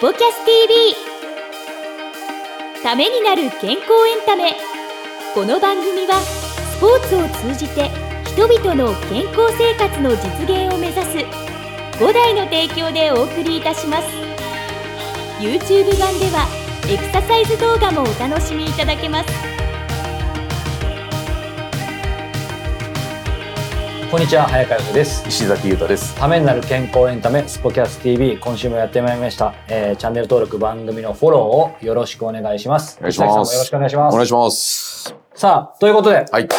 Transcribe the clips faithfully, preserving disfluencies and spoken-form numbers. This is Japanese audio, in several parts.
ポキャス ティービー ためになる健康エンタメ。この番組はスポーツを通じて人々の健康生活の実現を目指す五代の提供でお送りいたします。 YouTube 版ではエクササイズ動画もお楽しみいただけます。 こんにちは、早川洋平です。 石崎優太です。 ためになる健康エンタメスポキャス ティービー、 今週もやってまいりました、えー、チャンネル登録、番組のフォローをよろしくお願いします。 お願いします。 石崎さんもよろしくお願いします。 お願いします。 さあ、ということで、 はい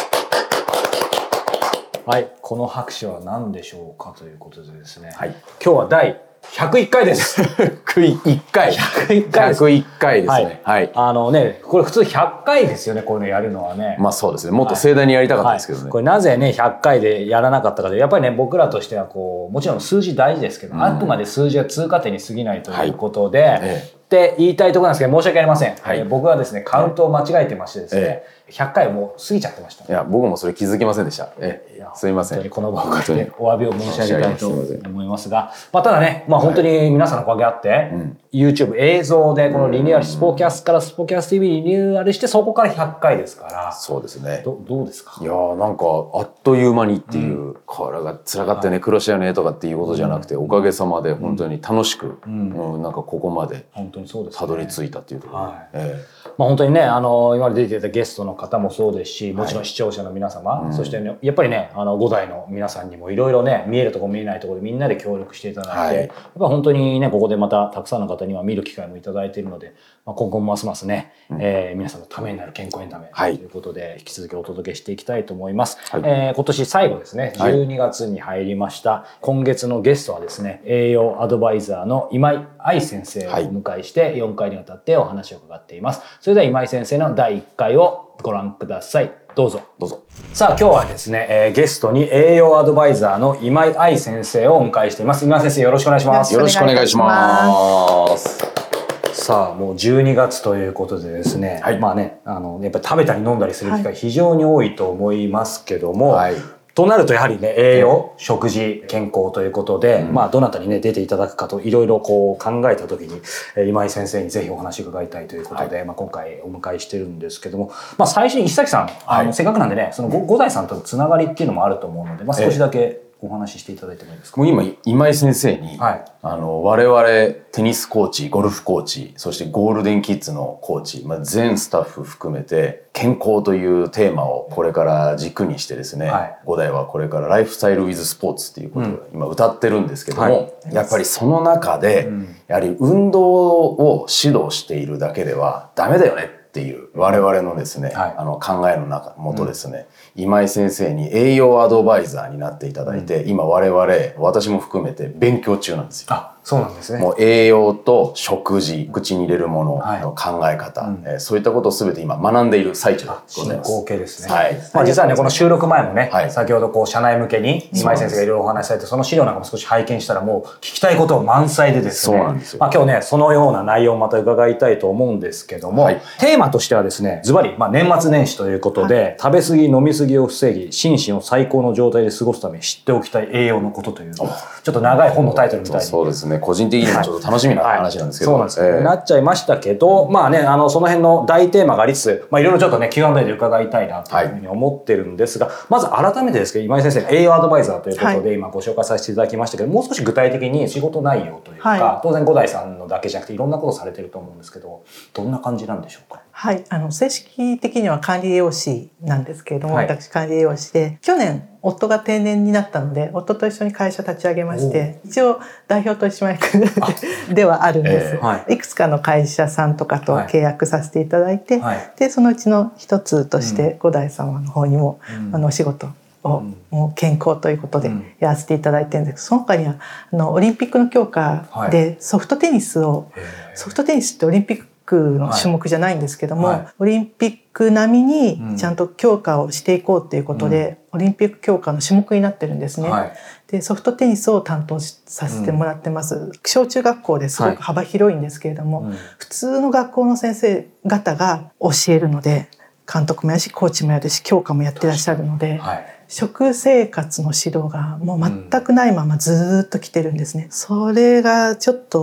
はい、この拍手は何でしょうかということでですね、 はい、 今日は第ひゃくいっかいです。 ひゃくいっかい。 ひゃくいっかいです。 ひゃくいっかいですね。 はい。 はい、 あのね、これ普通ひゃっかいですよね、こういうのやるのはね。 まあそうですね。もっと盛大にやりたかったですけどね。 はいはい、これなぜね、ひゃっかいでやらなかったかで、やっぱりね、僕らとしてはこう、もちろん数字大事ですけど、うん、あくまで数字は通過点に過ぎないということで、はい、ええって言いたいところなんですけど、申し訳ありません。はい、えー、僕はですね、カウントを間違えてましてですね、ええ、ひゃっかいもう過ぎちゃってました。 いや、僕もそれ気づきませんでした。ええ、すみません。 本当にこの場を借りてお詫びを申し上げたいと思いますが、まあ、ただね、まあ本当に皆さんのおかげあって、はい、うん、YouTube 映像でこのリニューアル、スポキャスからスポキャス ティービー リニューアルして、そこからひゃっかいですから。 そうですね。 ど、どうですか？ いやー、なんかあっという間にっていう、うん、これが辛かったね、はい、苦労したよねとかっていうことじゃなくて、うん、おかげさまで本当に楽しく、うんうん、なんかここまでたどり着いたっていうところ、はい、えーまあ、本当にね、あの今まで出ていたゲストの方もそうですし、もちろん視聴者の皆様、はい、そして、ね、やっぱりね、あのご代の皆さんにもいろいろね、見えるところ見えないところでみんなで協力していただいて、はい、やっぱ本当にね、ここでまたたくさんの方には見る機会もいただいているので、まあ、今後もますますね、うん、えー、皆さんのためになる健康エンタメということで、引き続きお届けしていきたいと思います。はい、えー、今年最後ですね、じゅうにがつに入りました。はい、今月のゲストはですね、栄養アドバイザーの今井愛先生をお迎えしてよんかいにわたってお話を伺っています。それでは今井先生のだいいっかいをご覧ください。どうぞ。どうぞ。さあ今日はですね、えー、ゲストに栄養アドバイザーの今井愛先生をお迎えしています。今井先生、よろしくお願いします。 よろしくお願いします。 さあもうじゅうにがつということでですね、はい、まあね、あのやっぱり食べたり飲んだりする機会非常に多いと思いますけども、はい、となるとやはりね、栄養、うん、食事、健康ということで、うん、まあどなたにね出ていただくかといろいろこう考えた時に、今井先生にぜひお話を伺いたいということで、はい、まあ今回お迎えしてるんですけども、まあ最初に石崎さん、はい、あのせっかくなんでね、その五代さんとのつながりっていうのもあると思うので、まあ少しだけお話ししていただいてもいいですか？ もう今今井先生に、はい、あの我々テニスコーチ、ゴルフコーチ、そしてゴールデンキッズのコーチ、まあ、全スタッフ含めて健康というテーマをこれから軸にしてですね、はい、五代はこれからライフスタイルウィズスポーツっていうことを今歌ってるんですけども、うんはい、やっぱりその中で、うん、やはり運動を指導しているだけではダメだよねっていう我々のですね、はい、あの考えの中もとですね、うん、今井先生に栄養アドバイザーになっていただいて、うん、今我々私も含めて勉強中なんですよ。 あ、そうなんですね。 もう栄養と食事、口に入れるものの考え方、はい、えー、そういったことを全て今学んでいる最中でございます。 進行形ですね。 はい。 まあ実はね、この収録前もね、はい、先ほどこう社内向けに今井先生がいろいろお話しされて、その資料なんかも少し拝見したらもう聞きたいこと満載でですね。 そうなんですよ。 まあ今日ね、そのような内容をまた伺いたいと思うんですけども、はい、テーマとしてはですね、ズバリ、まあ年末年始ということで、はい、食べ過ぎ、飲み過ぎを防ぎ、心身を最高の状態で過ごすため知っておきたい栄養のことという、ちょっと長い本のタイトルみたいに。 そうですね。個人的にもちょっと楽しみな話なんですけど。 はいはい、そうなんです、えー、なっちゃいましたけど、まあね、あの、その辺の大テーマがありつつ、まあいろいろちょっとね、キューアンドエー で伺いたいなというふうに思ってるんですが、はい、まず改めてですけど、今井先生、栄養アドバイザーということで今ご紹介させていただきましたけど、もう少し具体的に仕事内容というか、はい、当然五代さんのだけじゃなくていろんなことされてると思うんですけど、どんな感じなんでしょうか？ はい、あの正式的には管理栄養士なんですけれども、はい、私管理栄養士で去年夫が定年になったので夫と一緒に会社立ち上げまして、一応代表取締役ではあるんです、えーはい、いくつかの会社さんとかと契約させていただいて、はい、でそのうちの一つとして五代様の方にも、うん、あのお仕事を、うん、もう健康ということでやらせていただいてるんですけど、その他にはあのオリンピックの強化でソフトテニスを、はい、ソフトテニスってオリンピックの種目じゃないんですけども、はいはい、オリンピック並みにちゃんと強化をしていこうということで、うん、オリンピック強化の種目になってるんですね、はい、でソフトテニスを担当させてもらってます、うん、小中学校ですごく幅広いんですけれども、はい、普通の学校の先生方が教えるので、監督もやるしコーチもやるし強化もやってらっしゃるので、はい、食生活の指導がもう全くないままずっと来てるんですね、うん、それがちょっと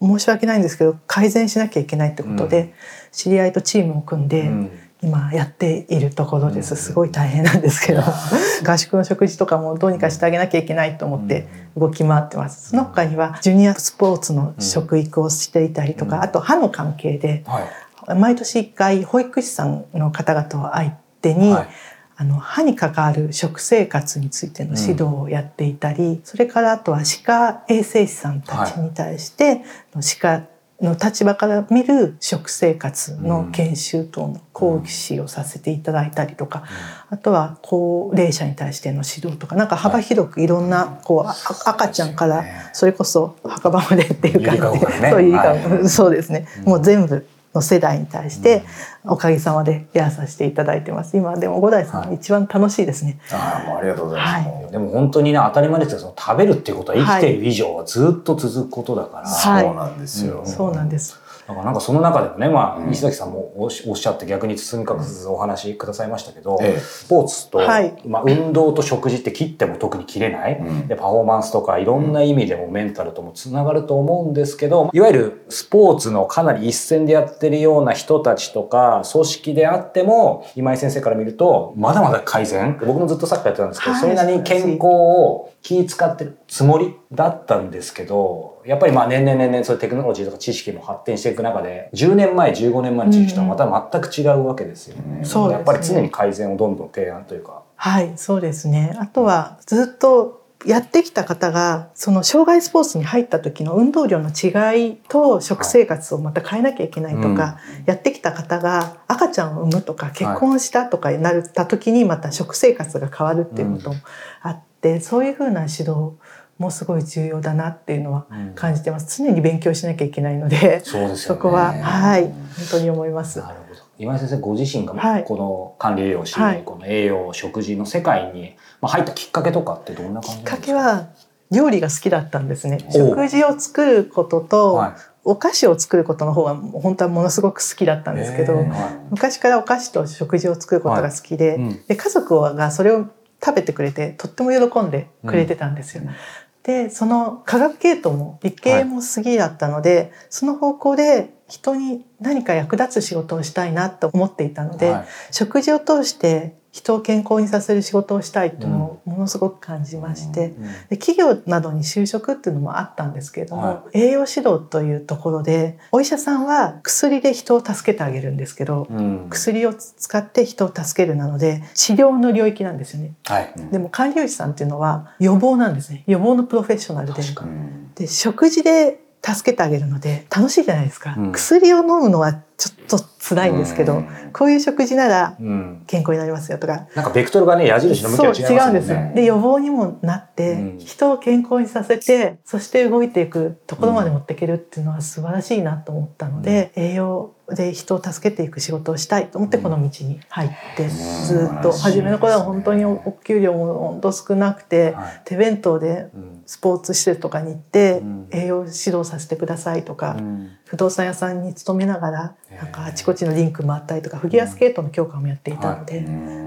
申し訳ないんですけど改善しなきゃいけないってことで、うん、知り合いとチームを組んで、うん、今やっているところです。すごい大変なんですけど、うん、合宿の食事とかもどうにかしてあげなきゃいけないと思って動き回ってます。その他にはジュニアスポーツの食育をしていたりとか、あと歯の関係で、はい、毎年いっかい保育士さんの方々を相手に、はい、あの歯に関わる食生活についての指導をやっていたり、うん、それからあとは歯科衛生士さんたちに対して、はい、歯科の立場から見る食生活の研修等の講師をさせていただいたりとか、うん、あとは高齢者に対しての指導とかなんか幅広くいろんなこう赤ちゃんからそれこそ墓場までっていう感じで、ね、そういう、はい、そうですね、うん、もう全部の世代に対しておかげさまでやらさせていただいてます。今でも五代さん、はい、一番楽しいですね。 ああ、もうありがとうございます。 はい、でも本当にね当たり前ですけどその食べるっていうことは生きている以上はずっと続くことだから、 はい、そうなんですよ。 うん、そうなんです。 だからなんかその中でもね、まあ、うん、石崎さんもおっしゃって逆に包み隠さずお話くださいましたけど、ええ、スポーツと、はい、まあ、運動と食事って切っても特に切れない、うん、でパフォーマンスとかいろんな意味でもメンタルともつながると思うんですけど、いわゆるスポーツのかなり一線でやってるような人たちとか組織であっても今井先生から見るとまだまだ改善、僕もずっとサッカーやってたんですけど、はい、それなりに健康を気使ってるつもりだったんですけど、やっぱりまあ年々年々そういうテクノロジーとか知識も発展していく中でじゅうねんまえじゅうごねんまえの知識とはまた全く違うわけですよね。うん、そうですね。やっぱり常に改善をどんどん提案というか。 はい、そうですね。あとはずっとやってきた方がその障害スポーツに入った時の運動量の違いと食生活をまた変えなきゃいけないとか、はい、やってきた方が赤ちゃんを産むとか結婚したとかになった時にまた食生活が変わるっていうこともあって、うん、そういうふうな指導もすごい重要だなっていうのは感じてます。うん、常に勉強しなきゃいけないので、そうですよね、そこははい本当に思います。 なるほど。今井先生ご自身がこの管理栄養士、はい、この栄養食事の世界に入ったきっかけとかってどんな感じなんですか？ きっかけは料理が好きだったんですね。食事を作ることと、はい、お菓子を作ることの方が本当はものすごく好きだったんですけど、はい、昔からお菓子と食事を作ることが好きで、はい、うん、で家族がそれを食べてくれてとっても喜んでくれてたんですよ。うん、でその科学系統も理系も好きだったので、はい、その方向で人に何か役立つ仕事をしたいなと思っていたので、はい、食事を通して人を健康にさせる仕事をしたいというのをものすごく感じまして、うんうん、で企業などに就職っていうのもあったんですけれども、はい、栄養指導というところでお医者さんは薬で人を助けてあげるんですけど、うん、薬を使って人を助けるなので治療の領域なんですよね。はい、でも管理栄養士さんっていうのは予防なんですね。予防のプロフェッショナルで、で食事で助けてあげるので楽しいじゃないですか。うん、薬を飲むのはちょっと辛いんですけど、うん、こういう食事なら健康になりますよとか、 なんかベクトルがね矢印の向きが違いますもんね。 そう違うんです。で予防にもなって、うん、人を健康にさせてそして動いていくところまで持っていけるっていうのは素晴らしいなと思ったので、うん、栄養で人を助けていく仕事をしたいと思ってこの道に入って、うん、ずっと初めの頃は本当にお給料も本当少なくて、はい、手弁当でスポーツ施設とかに行って、うん、栄養指導させてくださいとか、うん、不動産屋さんに勤めながらなんかあちこちのリンク回ったりとかフィギュアスケートの強化もやっていたので、うん、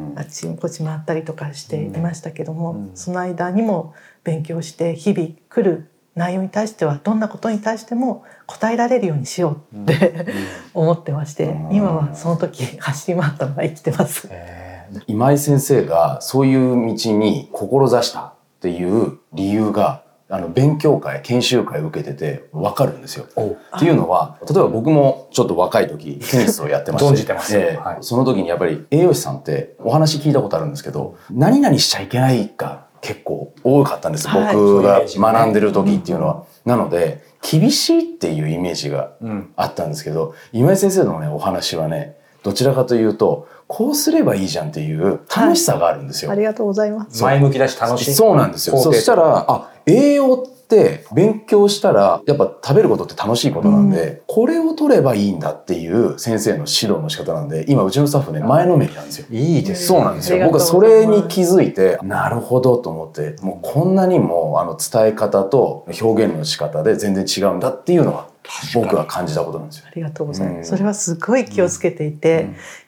あっちこっち回ったりとかしていましたけども、うん、その間にも勉強して日々来る内容に対してはどんなことに対しても答えられるようにしようって、うん、思ってまして、うん、今はその時走り回ったのが生きてます。 今井先生がそういう道に志したっていう理由があの勉強会研修会を受けてて分かるんですよ。っていうのは例えば僕もちょっと若い時テニスをやってまして存じてます、 えーはい、その時にやっぱり栄養士さんってお話聞いたことあるんですけど何々しちゃいけないが結構多かったんです、はい、僕が学んでる時っていうのは。なので厳しいっていうイメージがあったんですけど、うん、今井先生のねお話はねどちらかというとこうすればいいじゃんっていう楽しさがあるんですよ。 はい、ありがとうございます。 前向きだし楽しい。 そうなんですよ。そしたらあ栄養って勉強したらやっぱ食べることって楽しいことなんで、うん、これを取ればいいんだっていう先生の指導の仕方なんで今うちのスタッフね前のめりなんですよ。 いいです。 そうなんですよ。僕はそれに気づいてなるほどと思ってもうこんなにもあの伝え方と表現の仕方で全然違うんだっていうのは僕は感じたことなんですよ。 ありがとうございます。うん、それはすごい気をつけていて、うん、やっ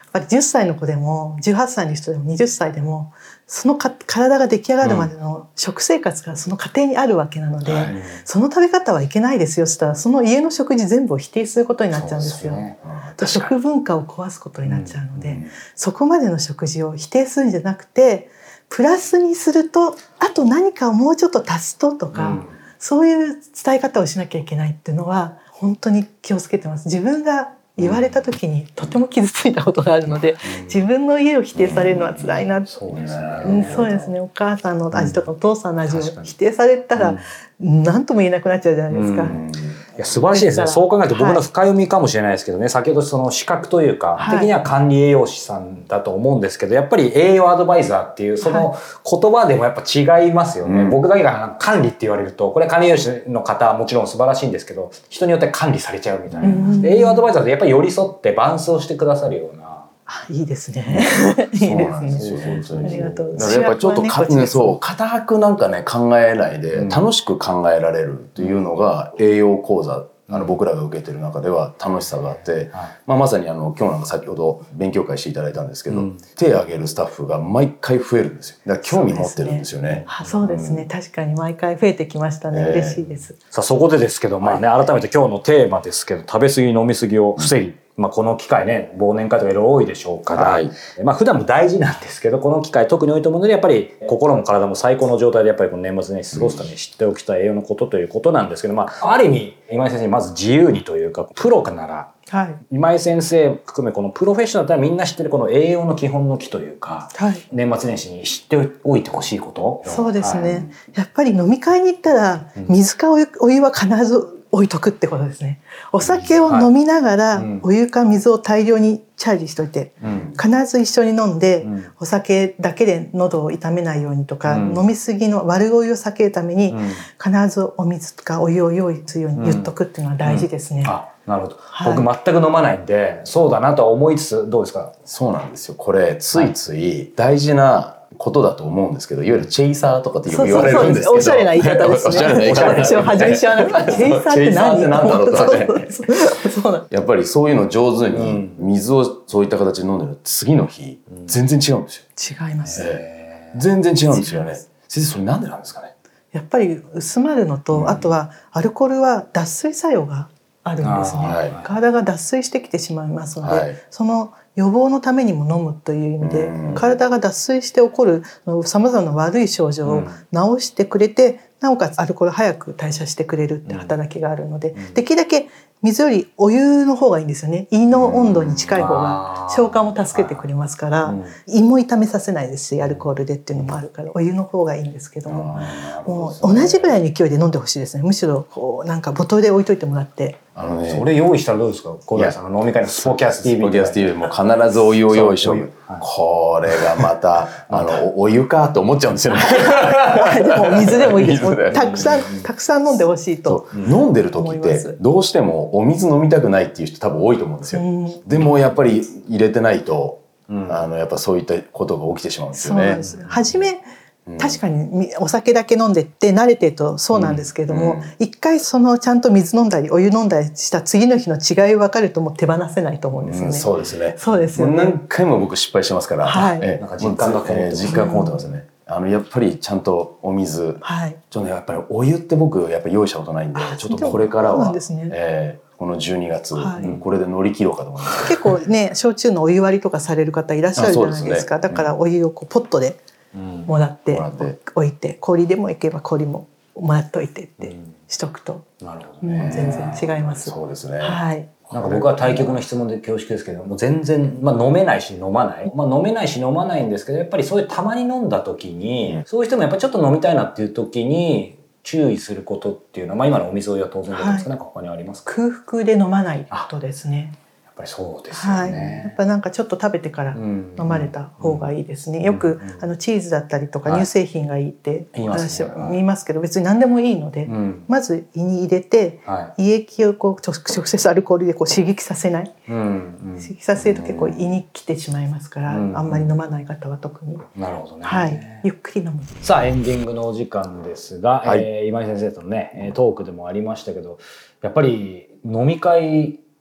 ぱりじゅっさいの子でもじゅうはっさいの人でもはたちでもそのか体が出来上がるまでの食生活がその過程にあるわけなので、うん、その食べ方はいけないですよって言ったらその家の食事全部を否定することになっちゃうんですよ。そうですね、食文化を壊すことになっちゃうので、うんうん、そこまでの食事を否定するんじゃなくてプラスにするとあと何かをもうちょっと足すととか、うん、そういう伝え方をしなきゃいけないっていうのは本当に気をつけてます。自分が言われた時にとても傷ついたことがあるので、うん、自分の家を否定されるのは辛いな、うん、そうですね、うん、そうですね。お母さんの味とかお父さんの味を否定されたら何とも言えなくなっちゃうじゃないですか。うん、いや素晴らしいですね。そう考えると僕の深読みかもしれないですけどね、はい、先ほどその資格というか、はい、的には管理栄養士さんだと思うんですけど、やっぱり栄養アドバイザーっていうその言葉でもやっぱ違いますよね、はい、僕だけが管理って言われるとこれ管理栄養士の方はもちろん素晴らしいんですけど人によって管理されちゃうみたいな、うん、栄養アドバイザーってやっぱり寄り添って伴走してくださるような。 いいですね。いいですね。ありがとう。 やっぱりちょっとか、ね、そう固くなんかね考えないで楽しく考えられるというのが栄養講座、あの僕らが受けてる中では楽しさがあって、はい、まあ、まさにあの今日なんか先ほど勉強会していただいたんですけど、うん、手を挙げるスタッフが毎回増えるんですよ。だから興味持ってるんですよね。 そうですね。うん、確かに毎回増えてきましたね。えー、嬉しいです。 さあそこでですけど、まあね、改めて今日のテーマですけど、食べ過ぎ飲み過ぎを防ぎ、うん、まあ、この機会ね忘年会とかいろいろ多いでしょうから、はい、まあ普段も大事なんですけどこの機会特に多いと思うのでやっぱり心も体も最高の状態でやっぱりこの年末年始過ごすために知っておきたい栄養のことということなんですけど、まあ、ある意味今井先生にまず自由にというかプロなら、はい、今井先生含めこのプロフェッショナルだったらみんな知ってるこの栄養の基本の木というか、はい、年末年始に知っておいてほしいこと。 そうですね、はい、やっぱり飲み会に行ったら水かお湯、お湯は必ず置いとくってことですね。お酒を飲みながらお湯か水を大量にチャージしといて、うん、必ず一緒に飲んで、うん、お酒だけで喉を痛めないようにとか、うん、飲みすぎの悪いお湯を避けるために、うん、必ずお水とかお湯を用意するように言っとくっていうのは大事ですね。うんうん、あ、 なるほど、はい、僕全く飲まないんでそうだなとは思いつつどうですか。 そうなんですよ。これついつい大事なことだと思うんですけど、いわゆるチェイサーとかってよく言われるんですけど、 おしゃれな言い方ですね。おしゃれな言い方ですね。私は初め知らなかった。チェイサーって何だろうと。やっぱりそういうの上手に水をそういった形で飲んでる次の日、うん、全然違うんですよ。違います、 えー。全然違うんですよね。先生それなんでなんですかね。 やっぱり薄まるのと、うん、あとはアルコールは脱水作用があるんですね。はい、体が脱水してきてしまいますので、はい、その予防のためにも飲むという意味で、うん、体が脱水して起こるさまざまな悪い症状を治してくれて、うん、なおかつアルコールを早く代謝してくれるって働きがあるので、うん、できるだけ水よりお湯の方がいいんですよね。胃の温度に近い方が消化も助けてくれますから、うん、胃も痛めさせないですし、アルコールでっていうのもあるからお湯の方がいいんですけども、もう同じぐらいの勢いで飲んでほしいですね。むしろこうなんかボトルで置いといてもらって、 あのね、それ用意したらどうですか。小平さんの飲み会のスポキャス ティーブイスポキャス ティーブイ も必ずお湯を用意しよう。これがまたあのお湯かと思っちゃうんですよね。 でも水でもいいです。たくさんたくさん飲んでほしいと。 飲んでる時ってどうしてもお水飲みたくないっていう人多分多いと思うんですよ。うん、でもやっぱり入れてないと、うん、あのやっぱそういったことが起きてしまうんですよね。そうです。 初め確かにお酒だけ飲んでって慣れてるとそうなんですけれども、うんうん、一回そのちゃんと水飲んだりお湯飲んだりした次の日の違い分かるともう手放せないと思うんですよね。うん、 そうですね。 そうですよね。 何回も僕失敗してますから、 はい、 えなんか実感がこもって、えー、実感がこもってますね。あのやっぱりちゃんとお水、はい、ちょっとねやっぱりお湯って僕やっぱり用意したことないんで、ちょっとこれからは、ねえー、このじゅうにがつ、はい、うん、これで乗り切ろうかと思います。 結構ね焼酎のお湯割りとかされる方いらっしゃるじゃないですか。すね、だからお湯をこうポットでもらって、うん、もらって置いて、氷でもいけば氷ももらっといてってしとくと、うん、なるほどね、うん、全然違います。 そうですね。 はい。 なんか僕は対局の質問で恐縮ですけどもう全然、まあ、飲めないし飲まない、まあ、飲めないし飲まないんですけどやっぱりそういうたまに飲んだ時に、うん、そういう人もやっぱりちょっと飲みたいなっていう時に注意することっていうのは、まあ、今のお水お湯は当然ですか、はい、なんか他にありますか。 空腹で飲まないことですね。 やっぱりそうですよね、 はい、やっぱなんかちょっと食べてから飲まれた方がいいですね、うん、よくあのチーズだったりとか乳製品がいいって話を言いますけど、別に何でもいいので、うん、まず胃に入れて、はい、胃液をこう直接アルコールでこう刺激させない、うんうん、刺激させると結構胃に来てしまいますから、うん、あんまり飲まない方は特に、 なるほどね、 はい、ゆっくり飲む。 さあエンディングのお時間ですが、はい、えー、今井先生とのねトークでもありましたけどやっぱり飲み会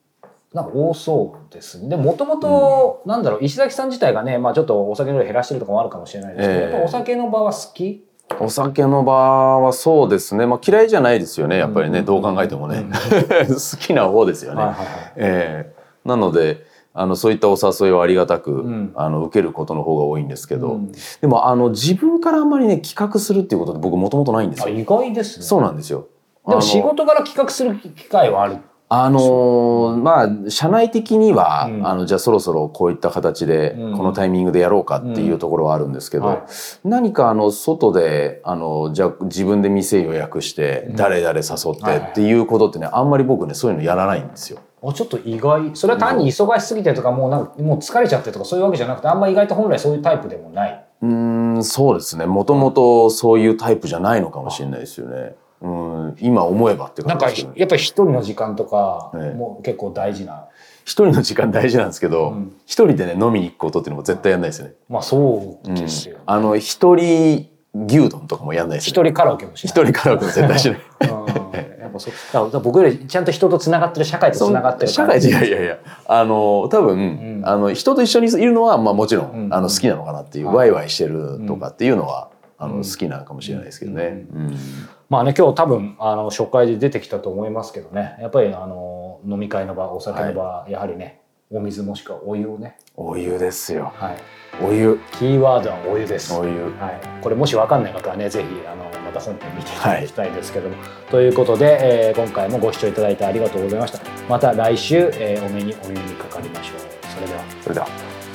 なんか多そうですね。でもともとなんだろう、石崎さん自体がね、まあちょっとお酒の量減らしてるとかもあるかもしれないですけど、えー、やっぱお酒の場は好き？ お酒の場はそうですね、まあ、嫌いじゃないですよねやっぱりね、うん、どう考えてもね、うん、好きな方ですよね。はいはいはい、えー、なのであのそういったお誘いをありがたく、うん、あの受けることの方が多いんですけど、うん、でもあの自分からあんまりね企画するっていうことって僕もともとないんですよ。 あ、意外ですね。 そうなんですよ。 でも仕事から企画する機会はある？ あのー、まあ社内的には、うん、あのじゃあそろそろこういった形で、うん、このタイミングでやろうかっていうところはあるんですけど、うんはい、何かあの外であのじゃあ自分で店予約して誰々誘ってっていうことってね、あんまり僕ねそういうのやらないんですよ。 あ、ちょっと意外。それは単に忙しすぎてとかもうなんかもう疲れちゃってとかそういうわけじゃなくて、あんま意外と本来そういうタイプでもない。 うーん、そうですね。もともとそういうタイプじゃないのかもしれないですよね。うん、今思えばって感じですけど、ね、 なんかやっぱり一人の時間とかも結構大事な、 ええ、一人の時間大事なんですけど、うん、一人でね飲みに行くことっていうのも絶対やんないですよね。 まあそうですよ、ね、 うん、あの一人牛丼とかもやんないですね。 一人カラオケもしない。 一人カラオケも絶対しない。 やっぱそうだから僕よりちゃんと人とつながってる、社会とつながってる社会いやいやいやあの多分、うん、あの人と一緒にいるのは、まあ、もちろん、うん、あの好きなのかなっていう、うん、ワイワイしてるとかっていうのは、うん、あの好きなのかもしれないですけどね。うんうん、 まあね、今日多分あの初回で出てきたと思いますけどね、やっぱりあの飲み会の場、お酒の場、はい、やはりねお水もしくはお湯をね。 お湯ですよ。 はい。 お湯。 キーワードはお湯です。 お湯。 はい。これもし分かんない方はね、ぜひあのまた本編見ていただきたいですけども、はい、ということで、えー、今回もご視聴いただいてありがとうございました。また来週、えー、お目にお湯にかかりましょう。それでは。 それでは。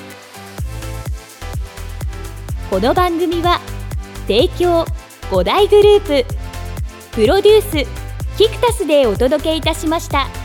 この番組は提供五大グループプロデュースキクタスでお届けいたしました。